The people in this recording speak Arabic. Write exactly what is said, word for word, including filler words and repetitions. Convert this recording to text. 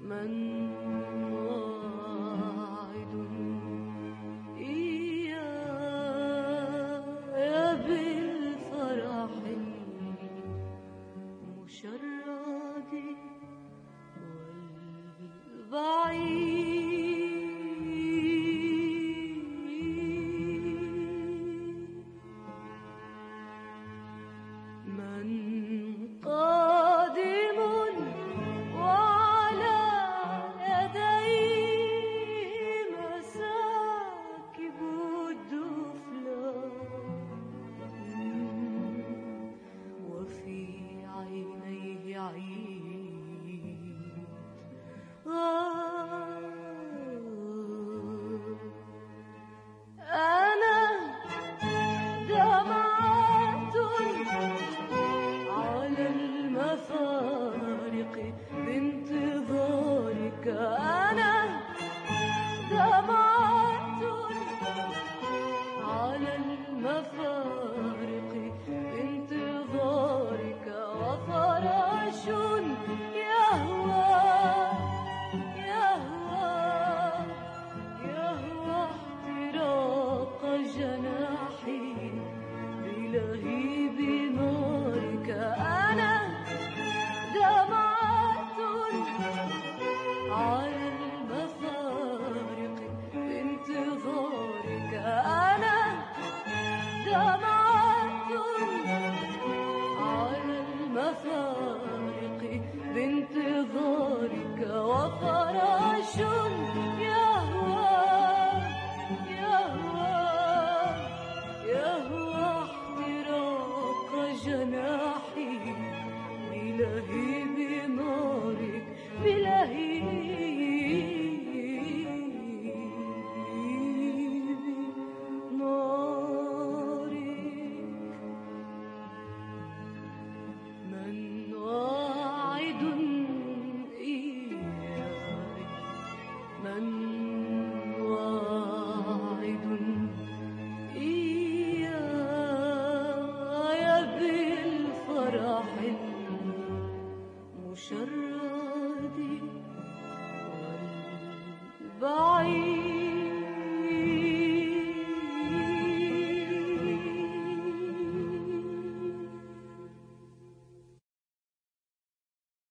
من واعد إياي بالفرح المشرد والبعيد، من قادم وعلى يديه مساكب الدفلة، وفي عينيه عيد. آه أنا دمعة على المفارق بانتظارك، أنا دمعة على المفارق بانتظارك، وفراش يهوى يهوى يهوى احتراق جناحي بلهيب نارك، أنا دمعة على المفارق بانتظارك، أنا دمعة على المفارق بانتظارك، وفراش يهوى يهوى يهوى احتراق جناحي بلهيب نارك بلهيب نارك. من واعد إياي، من واعد إياي بالفرح المشرد والبعيد.